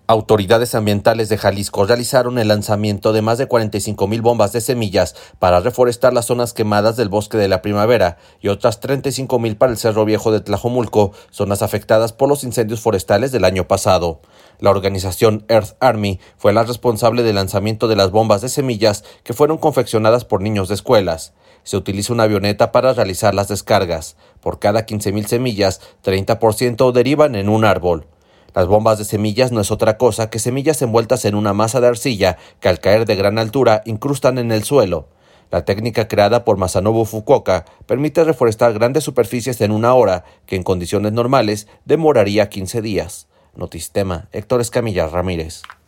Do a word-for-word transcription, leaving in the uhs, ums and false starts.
Autoridades ambientales de Jalisco realizaron el lanzamiento de más de cuarenta y cinco mil bombas de semillas para reforestar las zonas quemadas del Bosque de la Primavera y otras treinta y cinco mil para el Cerro Viejo de Tlajomulco, zonas afectadas por los incendios forestales del año pasado. La organización Earth Army fue la responsable del lanzamiento de las bombas de semillas que fueron confeccionadas por niños de escuelas. Se utiliza una avioneta para realizar las descargas. Por cada quince mil semillas, treinta por ciento derivan en un árbol. Las bombas de semillas no es otra cosa que semillas envueltas en una masa de arcilla que al caer de gran altura incrustan en el suelo. La técnica creada por Masanobu Fukuoka permite reforestar grandes superficies en una hora que en condiciones normales demoraría quince días. Notistema, Héctor Escamilla Ramírez.